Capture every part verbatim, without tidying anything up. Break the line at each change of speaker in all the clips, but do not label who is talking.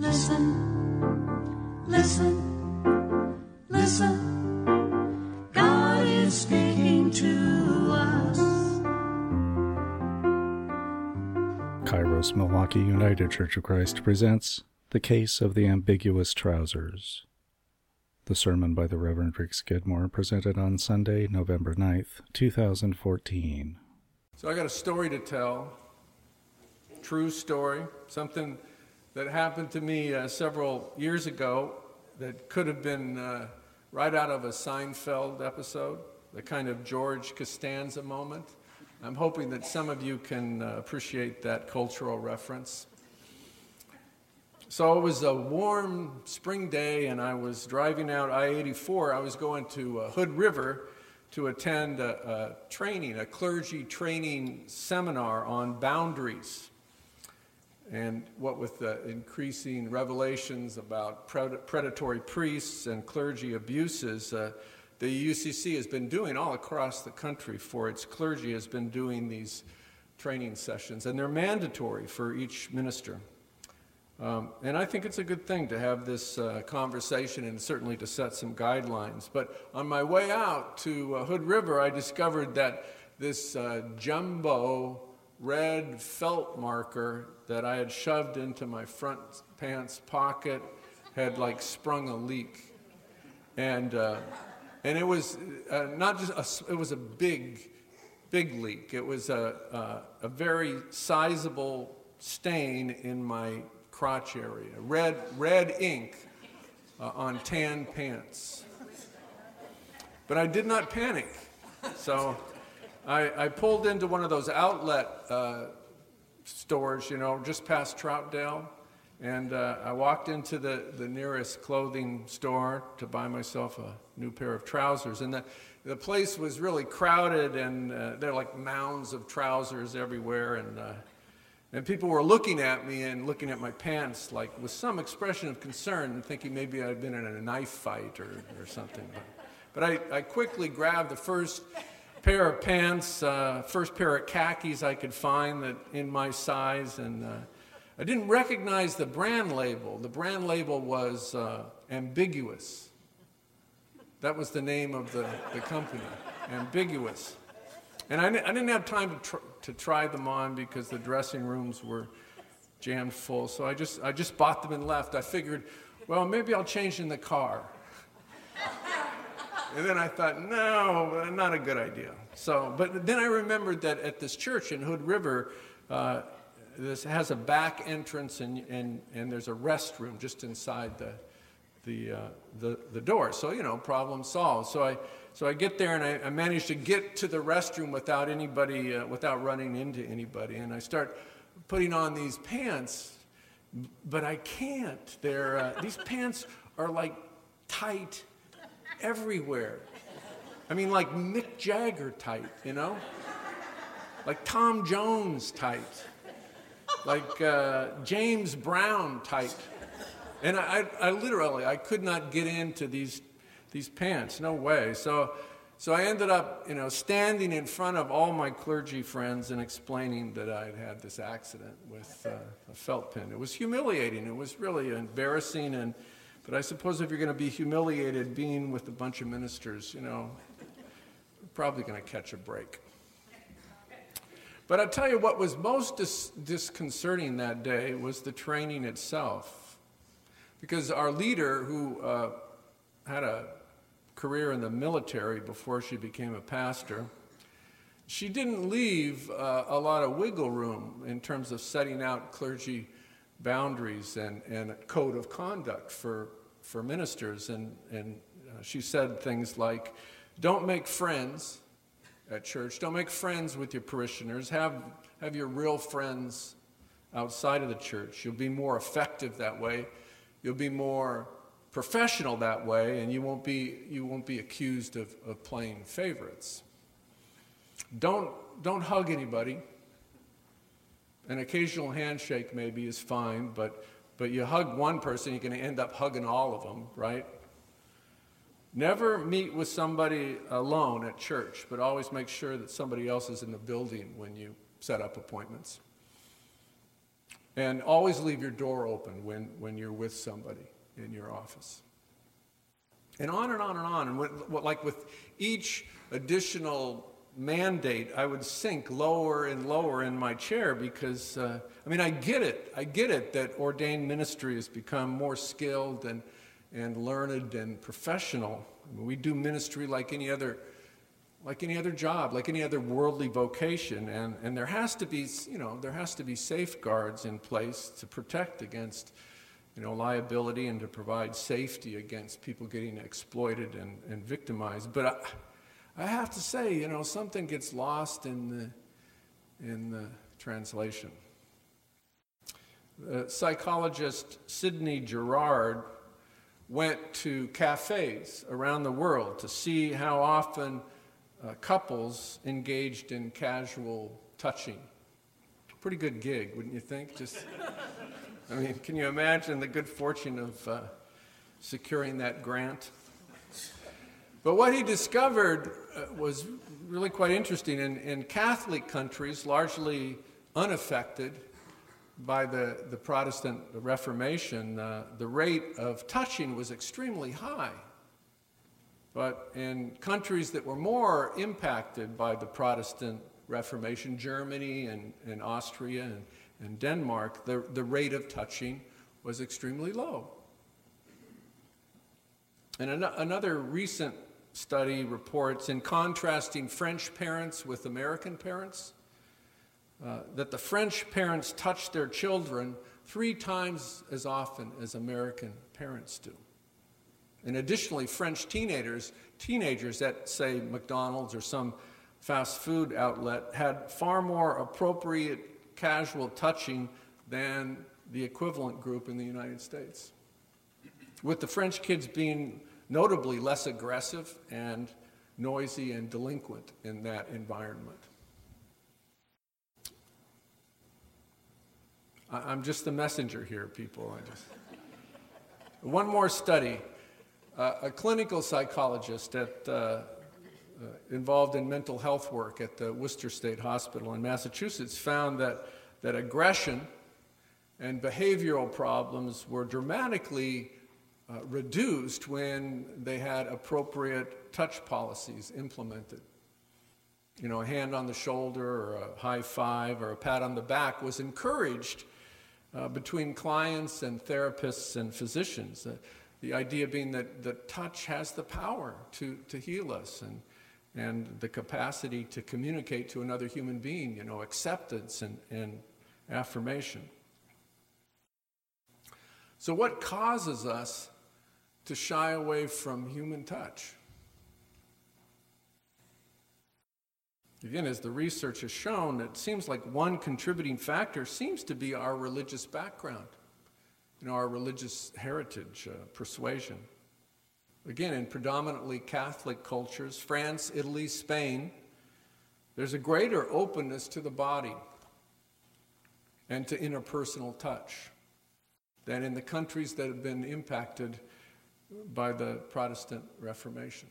Listen, listen, listen. God is speaking to us.
Kairos Milwaukee United Church of Christ presents The Case of the Ambiguous Trousers. The sermon by the Reverend Rick Skidmore, presented on Sunday, November ninth, two thousand fourteen.
So I got a story to tell, true story, something that happened to me uh, several years ago that could have been uh, right out of a Seinfeld episode, the kind of George Costanza moment. I'm hoping that some of you can uh, appreciate that cultural reference. So it was a warm spring day, and I was driving out I eighty-four. I was going to uh, Hood River to attend a, a training, a clergy training seminar on boundaries. And what with the increasing revelations about pred- predatory priests and clergy abuses, uh, the U C C has been doing all across the country for its clergy, has been doing these training sessions, and they're mandatory for each minister. Um, and I think it's a good thing to have this uh, conversation and certainly to set some guidelines. But on my way out to uh, Hood River, I discovered that this uh, jumbo red felt marker that I had shoved into my front pants pocket had like sprung a leak. And uh, and it was uh, not just a, it was a big, big leak. It was a, a, a very sizable stain in my crotch area, red red ink uh, on tan pants. But I did not panic, so I, I pulled into one of those outlet uh, stores, you know, just past Troutdale, and uh, I walked into the, the nearest clothing store to buy myself a new pair of trousers, and the, the place was really crowded, and uh, there were like mounds of trousers everywhere, and uh, And people were looking at me and looking at my pants like with some expression of concern and thinking maybe I'd been in a knife fight or, or something. But, but I, I quickly grabbed the first pair of pants, uh, first pair of khakis I could find that in my size. And uh, I didn't recognize the brand label. The brand label was uh, Ambiguous. That was the name of the, the company, Ambiguous. And I, I didn't have time to, tr- to try them on because the dressing rooms were jammed full. So I just I just bought them and left. I figured, well, maybe I'll change in the car. And then I thought, no, not a good idea. So, but then I remembered that at this church in Hood River, uh, this has a back entrance and and and there's a restroom just inside the the uh, the the door. So you know, problem solved. So I. So I get there and I, I manage to get to the restroom without anybody, uh, without running into anybody. And I start putting on these pants, but I can't. They're, uh, these pants are like tight everywhere. I mean, like Mick Jagger tight, you know? Like Tom Jones tight. Like uh, James Brown tight. And I, I, I literally, I could not get into these These pants, no way. So so I ended up, you know, standing in front of all my clergy friends and explaining that I had had this accident with uh, a felt pen. It was humiliating. It was really embarrassing. And but I suppose if you're going to be humiliated being with a bunch of ministers, you know, you're probably going to catch a break. But I'll tell you what was most dis- disconcerting that day was the training itself. Because our leader, who uh, had a career in the military before she became a pastor, she didn't leave uh, a lot of wiggle room in terms of setting out clergy boundaries and, and a code of conduct for, for ministers. And, and uh, she said things like, don't make friends at church, don't make friends with your parishioners, have, have your real friends outside of the church. You'll be more effective that way. You'll be more professional that way, and you won't be you won't be accused of, of playing favorites. Don't don't hug anybody. An occasional handshake maybe is fine, but but you hug one person, you're going to end up hugging all of them, right? Never meet with somebody alone at church, but always make sure that somebody else is in the building when you set up appointments. And always leave your door open when, when you're with somebody in your office. And on and on and on. And what, what, like with each additional mandate, I would sink lower and lower in my chair because, uh, I mean, I get it. I get it that ordained ministry has become more skilled and, and learned and professional. I mean, we do ministry like any other like any other job, like any other worldly vocation, and, and there has to be, you know, there has to be safeguards in place to protect against, you know, liability and to provide safety against people getting exploited and, and victimized. But I, I have to say, you know, something gets lost in the, in the translation. The psychologist Sidney Girard went to cafes around the world to see how often Uh, couples engaged in casual touching. Pretty good gig, wouldn't you think? Just, I mean, can you imagine the good fortune of uh, securing that grant? But what he discovered uh, was really quite interesting. In, in Catholic countries, largely unaffected by the, the Protestant Reformation, uh, the rate of touching was extremely high. But in countries that were more impacted by the Protestant Reformation, Germany and, and Austria and, and Denmark, the, the rate of touching was extremely low. And an, another recent study reports, in contrasting French parents with American parents, uh, that the French parents touch their children three times as often as American parents do. And additionally, French teenagers, teenagers at, say, McDonald's or some fast food outlet had far more appropriate casual touching than the equivalent group in the United States, with the French kids being notably less aggressive and noisy and delinquent in that environment. I'm just the messenger here, people. I just... One more study. Uh, a clinical psychologist at, uh, uh, involved in mental health work at the Worcester State Hospital in Massachusetts found that, that aggression and behavioral problems were dramatically uh, reduced when they had appropriate touch policies implemented. You know, a hand on the shoulder or a high five or a pat on the back was encouraged uh, between clients and therapists and physicians. Uh, The idea being that, that touch has the power to, to heal us and, and the capacity to communicate to another human being, you know, acceptance and, and affirmation. So what causes us to shy away from human touch? Again, as the research has shown, it seems like one contributing factor seems to be our religious background. You know, our religious heritage, uh, persuasion. Again, in predominantly Catholic cultures, France, Italy, Spain, there's a greater openness to the body and to interpersonal touch than in the countries that have been impacted by the Protestant Reformation.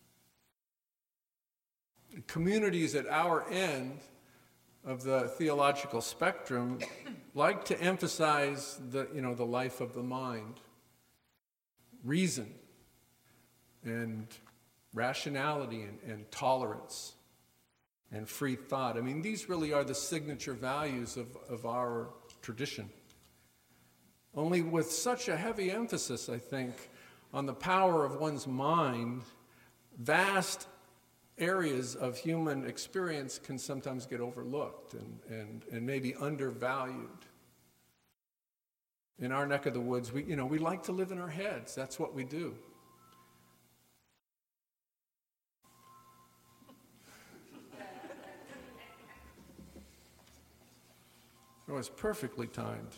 Communities at our end of the theological spectrum like to emphasize the, you know, the life of the mind, reason, and rationality, and, and tolerance, and free thought. I mean, these really are the signature values of, of our tradition. Only with such a heavy emphasis, I think, on the power of one's mind, vast areas of human experience can sometimes get overlooked and, and, and maybe undervalued. In our neck of the woods, we, you know, we like to live in our heads. That's what we do. It was perfectly timed.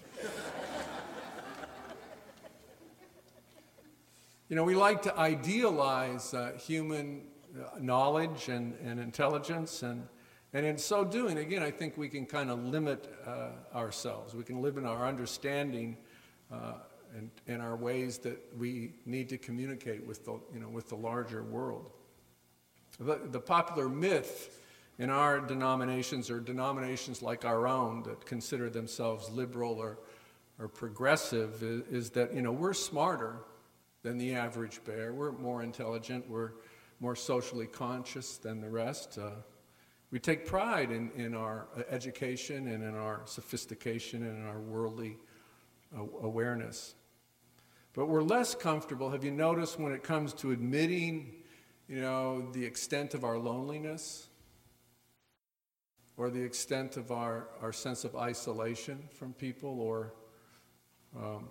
You know, we like to idealize uh, human knowledge and, and intelligence, and, and in so doing, again, I think we can kind of limit uh, ourselves. We can live in our understanding uh, and, and our ways that we need to communicate with the, you know, with the larger world. The, the popular myth in our denominations, or denominations like our own that consider themselves liberal or, or progressive, is, is that, you know, we're smarter than the average bear. We're more intelligent. We're more socially conscious than the rest. Uh, we take pride in, in our education and in our sophistication and in our worldly uh, awareness. But we're less comfortable, have you noticed, when it comes to admitting, you know, the extent of our loneliness or the extent of our, our sense of isolation from people, or um,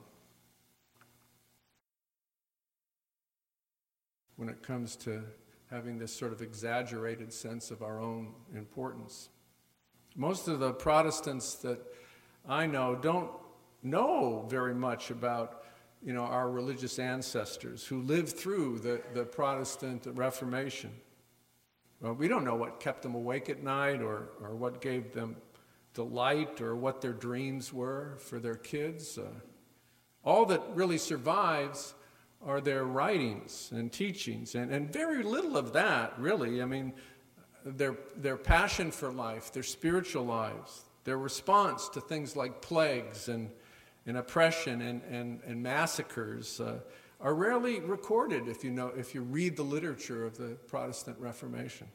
when it comes to having this sort of exaggerated sense of our own importance. Most of the Protestants that I know don't know very much about, you know, our religious ancestors who lived through the, the Protestant Reformation. Well, we don't know what kept them awake at night, or, or what gave them delight, or what their dreams were for their kids. Uh, all that really survives are their writings and teachings, and, and very little of that, really. I mean, their, their passion for life, their spiritual lives, their response to things like plagues and, and oppression and, and, and massacres uh, are rarely recorded if you know, if you read the literature of the Protestant Reformation.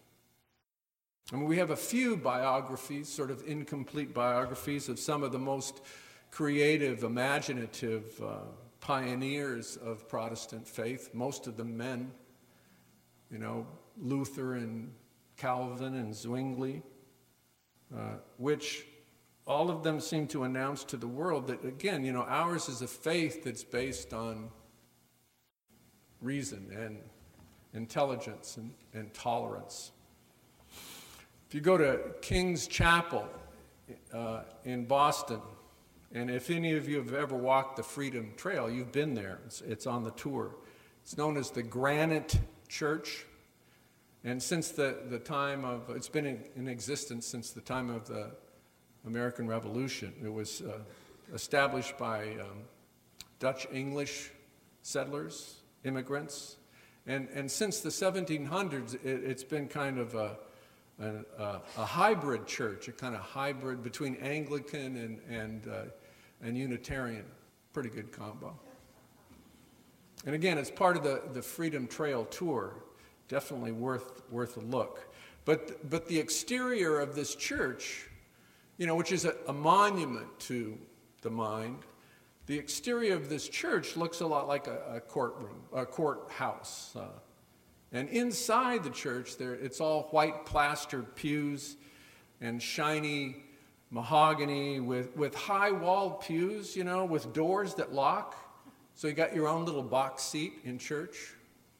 I mean, we have a few biographies, sort of incomplete biographies, of some of the most creative, imaginative uh, pioneers of Protestant faith, most of them men, you know, Luther and Calvin and Zwingli, uh, which all of them seem to announce to the world that, again, you know, ours is a faith that's based on reason and intelligence and, and tolerance. If you go to King's Chapel uh, in Boston, and if any of you have ever walked the Freedom Trail, you've been there. It's, it's on the tour. It's known as the Granite Church. And since the, the time of, it's been in, in existence since the time of the American Revolution. It was uh, established by um, Dutch English settlers, immigrants. And, and since the seventeen hundreds, it, it's been kind of a, a, a hybrid church, a kind of hybrid between Anglican and, and, uh, and Unitarian. Pretty good combo. And again, it's part of the, the Freedom Trail tour. Definitely worth, worth a look. But, but the exterior of this church, you know, which is a, a monument to the mind, the exterior of this church looks a lot like a, a courtroom, a courthouse. Uh, and inside the church, there it's all white plastered pews and shiny mahogany with, with high-walled pews, you know, with doors that lock. So you got your own little box seat in church.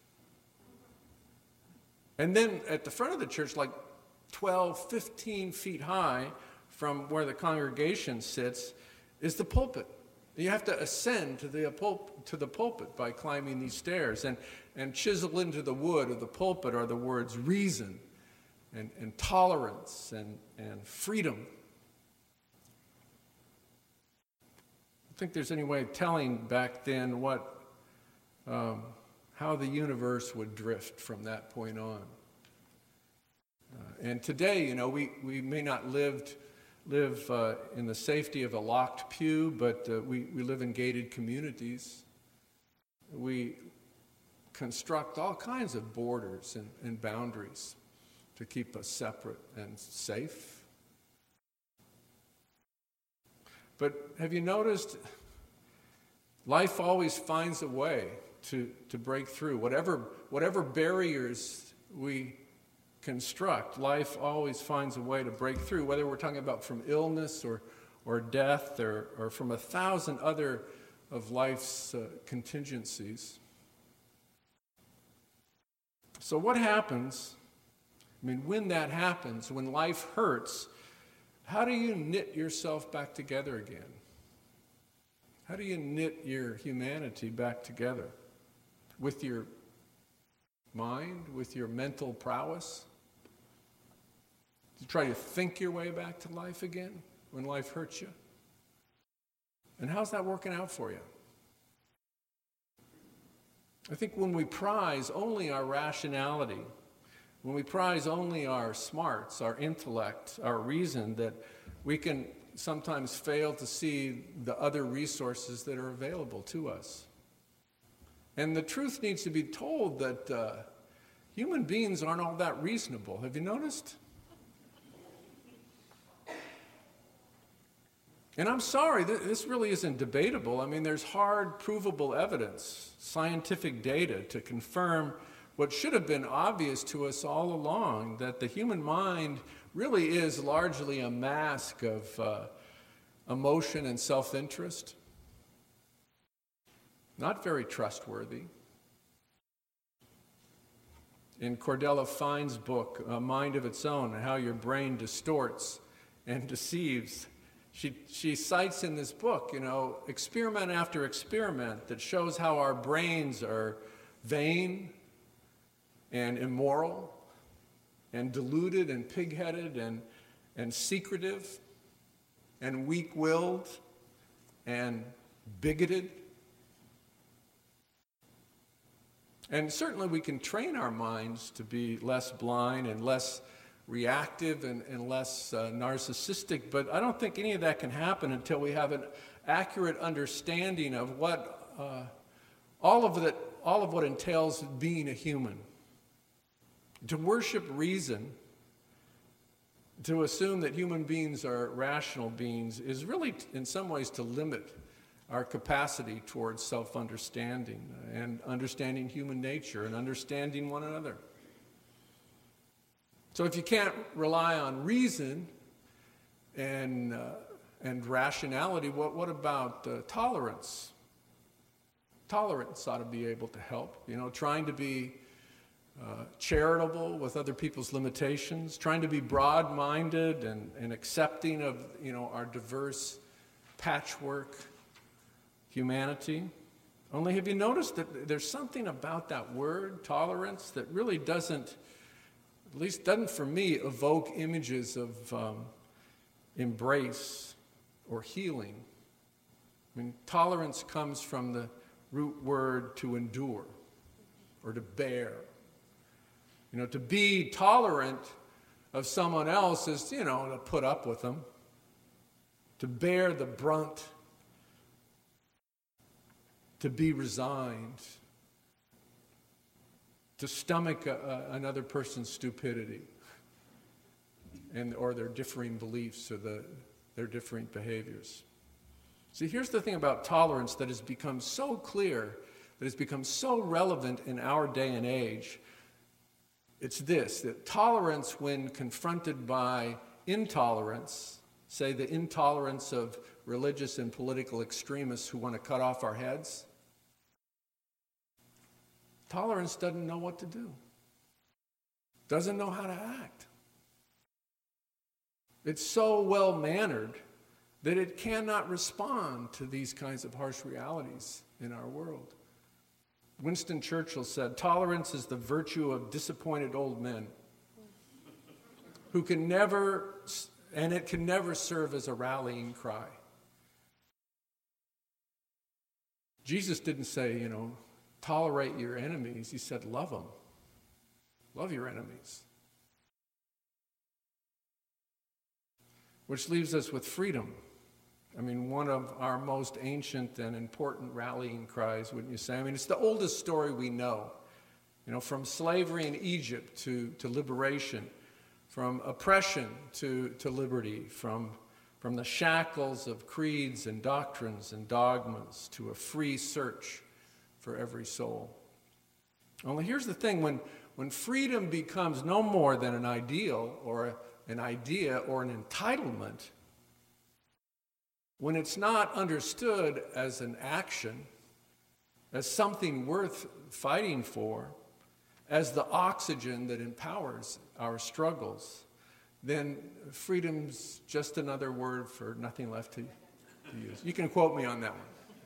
And then at the front of the church, like twelve, fifteen feet high from where the congregation sits, is the pulpit. You have to ascend to the, pulp, to the pulpit by climbing these stairs. And, and chiseled into the wood of the pulpit are the words reason and, and tolerance and, and freedom. I don't think there's any way of telling back then what, um, how the universe would drift from that point on. Uh, and today, you know, we, we may not lived, live uh, in the safety of a locked pew, but uh, we, we live in gated communities. We construct all kinds of borders and, and boundaries to keep us separate and safe. But have you noticed, life always finds a way to, to break through. Whatever, whatever barriers we construct, life always finds a way to break through, whether we're talking about from illness or, or death or, or from a thousand other of life's uh, contingencies. So what happens, I mean, when that happens, when life hurts, how do you knit yourself back together again? How do you knit your humanity back together? With your mind, with your mental prowess? Do you try to think your way back to life again when life hurts you? And how's that working out for you? I think when we prize only our rationality, when we prize only our smarts, our intellect, our reason, that we can sometimes fail to see the other resources that are available to us. And the truth needs to be told that uh, human beings aren't all that reasonable. Have you noticed? And I'm sorry, th- this really isn't debatable. I mean, there's hard, provable evidence, scientific data to confirm what should have been obvious to us all along, that the human mind really is largely a mask of uh, emotion and self-interest. Not very trustworthy. In Cordella Fine's book, A Mind of Its Own, How Your Brain Distorts and Deceives, she, she cites in this book, you know, experiment after experiment that shows how our brains are vain and immoral and deluded and pig-headed and, and secretive and weak-willed and bigoted. And certainly we can train our minds to be less blind and less reactive and, and less uh, narcissistic, but I don't think any of that can happen until we have an accurate understanding of what uh, all of that, all of what entails being a human. To worship reason, to assume that human beings are rational beings, is really, in some ways, to limit our capacity towards self-understanding and understanding human nature and understanding one another. So if you can't rely on reason and, uh, and rationality, what, what about uh, tolerance? Tolerance ought to be able to help, you know, trying to be uh, charitable with other people's limitations, trying to be broad-minded and, and accepting of, you know, our diverse patchwork humanity. Only have you noticed that there's something about that word, tolerance, that really doesn't, at least doesn't for me, evoke images of um, embrace or healing. I mean, tolerance comes from the root word to endure or to bear. You know, to be tolerant of someone else is, you know, to put up with them, to bear the brunt, to be resigned, to stomach a, a, another person's stupidity and or their differing beliefs or the, their different behaviors. See, here's the thing about tolerance that has become so clear, that has become so relevant in our day and age. It's this, that tolerance, when confronted by intolerance, say the intolerance of religious and political extremists who want to cut off our heads, tolerance doesn't know what to do, doesn't know how to act. It's so well-mannered that it cannot respond to these kinds of harsh realities in our world. Winston Churchill said, "Tolerance is the virtue of disappointed old men who can never, and it can never serve as a rallying cry." Jesus didn't say, you know, tolerate your enemies. He said, love them. Love your enemies. Which leaves us with freedom. I mean, one of our most ancient and important rallying cries, wouldn't you say? I mean, it's the oldest story we know. You know, from slavery in Egypt to, to liberation, from oppression to, to liberty, from, from the shackles of creeds and doctrines and dogmas to a free search for every soul. Only here's the thing, when, when freedom becomes no more than an ideal or a, an idea or an entitlement, when it's not understood as an action, as something worth fighting for, as the oxygen that empowers our struggles, then freedom's just another word for nothing left to, to use. You can quote me on that one.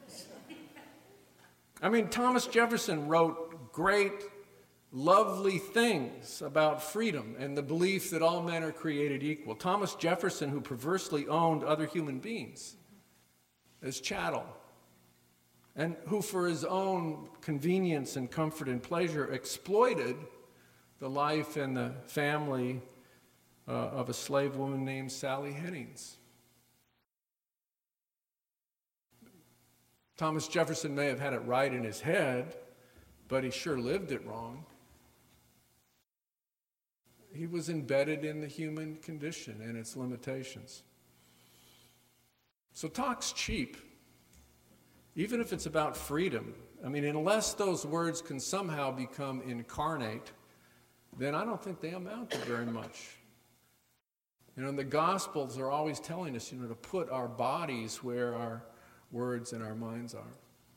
I mean, Thomas Jefferson wrote great, lovely things about freedom and the belief that all men are created equal. Thomas Jefferson, who perversely owned other human beings as chattel, and who for his own convenience and comfort and pleasure exploited the life and the family uh, of a slave woman named Sally Hennings. Thomas Jefferson may have had it right in his head, but he sure lived it wrong. He was embedded in the human condition and its limitations. So talk's cheap, even if it's about freedom. I mean, unless those words can somehow become incarnate, then I don't think they amount to very much. You know, and the Gospels are always telling us, you know, to put our bodies where our words and our minds are.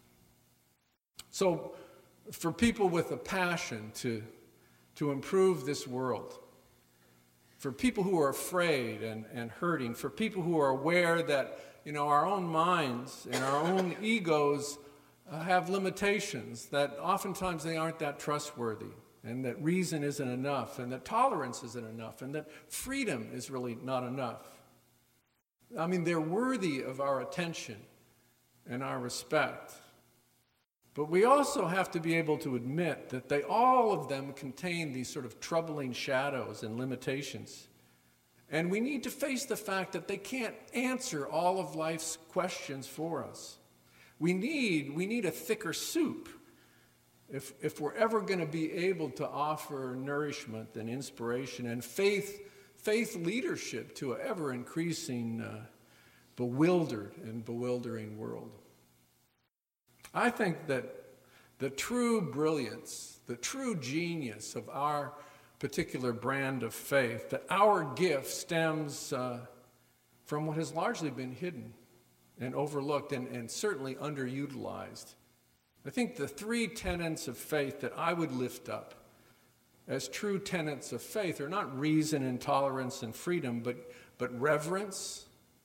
So, for people with a passion to, to improve this world, for people who are afraid and, and hurting, for people who are aware that, you know, our own minds and our own egos uh, have limitations, that oftentimes they aren't that trustworthy, and that reason isn't enough, and that tolerance isn't enough, and that freedom is really not enough. I mean, they're worthy of our attention and our respect. But we also have to be able to admit that they, all of them contain these sort of troubling shadows and limitations. And we need to face the fact that they can't answer all of life's questions for us. We need, we need a thicker soup if, if we're ever going to be able to offer nourishment and inspiration and faith, faith leadership to an ever-increasing uh, bewildered and bewildering world. I think that the true brilliance, the true genius of our particular brand of faith, that our gift stems uh, from what has largely been hidden and overlooked and, and certainly underutilized. I think the three tenets of faith that I would lift up as true tenets of faith are not reason and tolerance and freedom, but, but reverence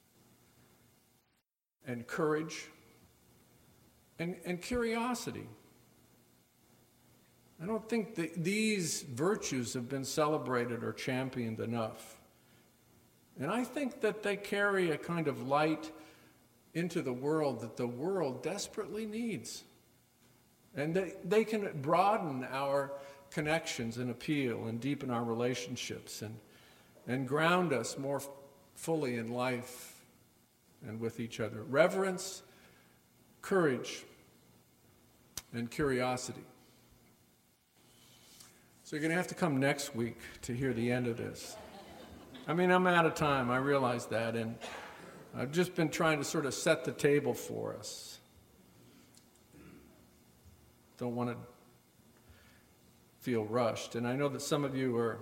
and courage and, and curiosity. I don't think that these virtues have been celebrated or championed enough. And I think that they carry a kind of light into the world that the world desperately needs. And they, they can broaden our connections and appeal and deepen our relationships and, and ground us more f- fully in life and with each other. Reverence, courage, and curiosity. So you're going to have to come next week to hear the end of this. I mean, I'm out of time, I realize that, and I've just been trying to sort of set the table for us. Don't want to feel rushed. And I know that some of you are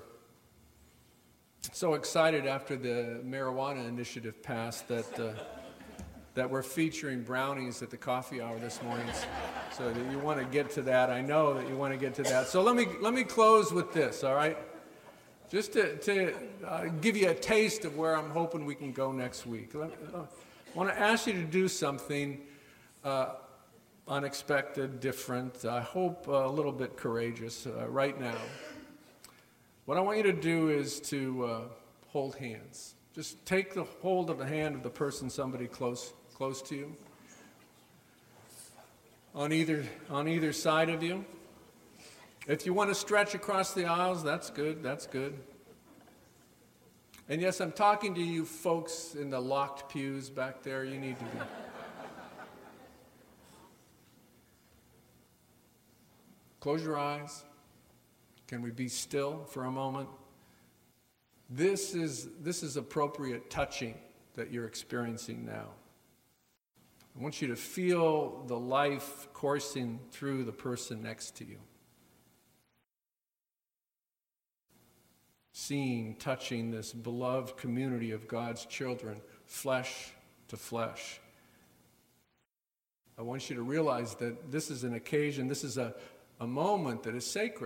so excited after the marijuana initiative passed that uh, that we're featuring brownies at the coffee hour this morning. So that you want to get to that. I know that you want to get to that. So let me let me close with this, all right? Just to, to uh, give you a taste of where I'm hoping we can go next week. Let me, uh, I want to ask you to do something uh, unexpected, different, I hope a little bit courageous uh, right now. What I want you to do is to uh, hold hands. Just take the hold of the hand of the person, somebody close close to you, on either on either side of you. If you want to stretch across the aisles, that's good, that's good. And yes, I'm talking to you folks in the locked pews back there. You need to be. Close your eyes. Can we be still for a moment? This is, this is appropriate touching that you're experiencing now. I want you to feel the life coursing through the person next to you. Seeing, touching this beloved community of God's children, flesh to flesh. I want you to realize that this is an occasion, this is a, a moment that is sacred.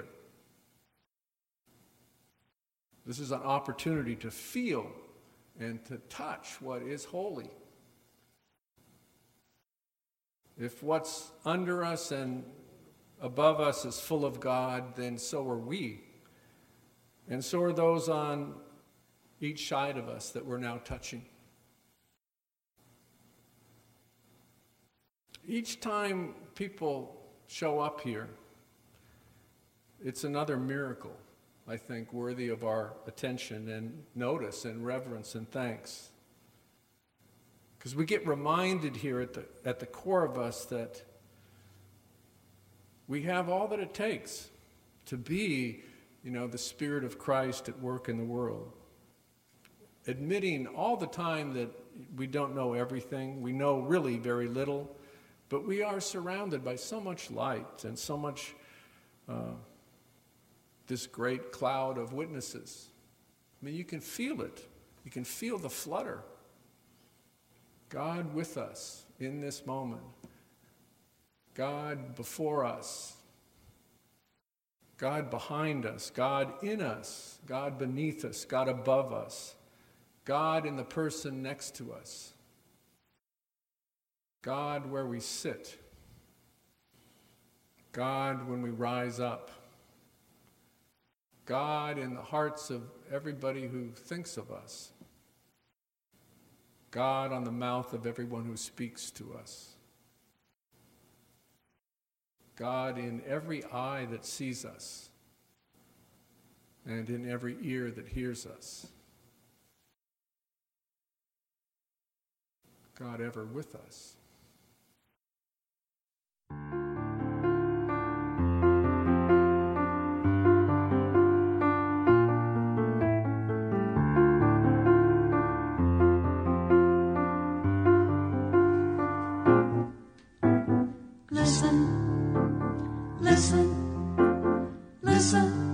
This is an opportunity to feel and to touch what is holy. If what's under us and above us is full of God, then so are we. And so are those on each side of us that we're now touching. Each time people show up here, it's another miracle I think, worthy of our attention and notice and reverence and thanks. Because we get reminded here at the, at the core of us that we have all that it takes to be, you know, the Spirit of Christ at work in the world. Admitting all the time that we don't know everything, we know really very little, but we are surrounded by so much light and so much, uh, this great cloud of witnesses. I mean, you can feel it. You can feel the flutter. God with us in this moment. God before us. God behind us. God in us. God beneath us. God above us. God in the person next to us. God where we sit. God when we rise up. God in the hearts of everybody who thinks of us. God on the mouth of everyone who speaks to us. God in every eye that sees us and in every ear that hears us. God ever with us.
Listen, listen, listen.